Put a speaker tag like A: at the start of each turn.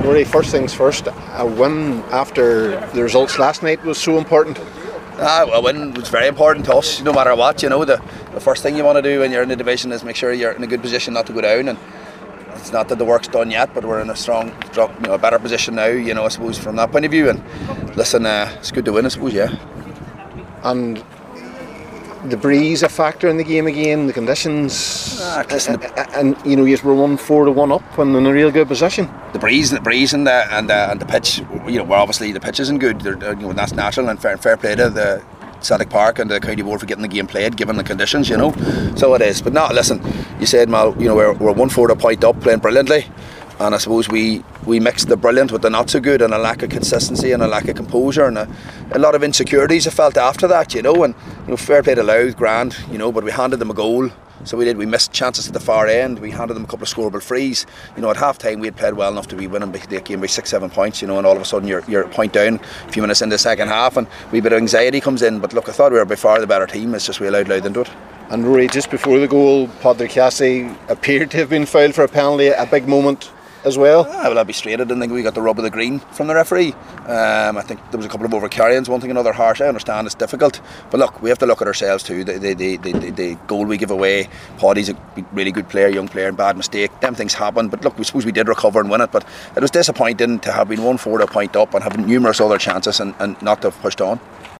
A: Rory, first things first, a win after the results last night was so important.
B: A win was very important to us, no matter what. The first thing you want to do when you're in the division is make sure you're in a good position not to go down. And it's not that the work's done yet, but we're in a strong, a better position now, I suppose, from that point of view. And listen, it's good to win, I suppose, yeah.
A: And the breeze a factor in the game again, the conditions, and you were 1-4 up when in a real good position.
B: The breeze and the pitch, we're obviously the pitch isn't good. That's natural, and fair play to the Celtic Park and the County Board for getting the game played given the conditions, So it is. But no, listen, you said, Mal, we're 1-4 point up, playing brilliantly. And I suppose we mixed the brilliant with the not so good, and a lack of consistency and a lack of composure, and a lot of insecurities I felt after that, and fair play to Louth, grand, but we handed them a goal. So we missed chances at the far end. We handed them a couple of scoreable frees. At half time we had played well enough to be winning the game by 6-7 points, and all of a sudden you're a point down a few minutes into the second half, and a wee bit of anxiety comes in. But look, I thought we were by far the better team. It's just we allowed Louth into it.
A: And Rory, just before the goal, Padraig Cassie appeared to have been fouled for a penalty, a big moment as well.
B: Well, I'll be straight. I didn't think we got the rub of the green from the referee. I think there was a couple of overcarryings, one thing another harsh. I understand it's difficult, but look, we have to look at ourselves too. The goal we give away, Paddy's a really good player, young player, and bad mistake. Them things happen, but look, we suppose we did recover and win it, but it was disappointing to have been 1-4 point up and having numerous other chances and not to have pushed on.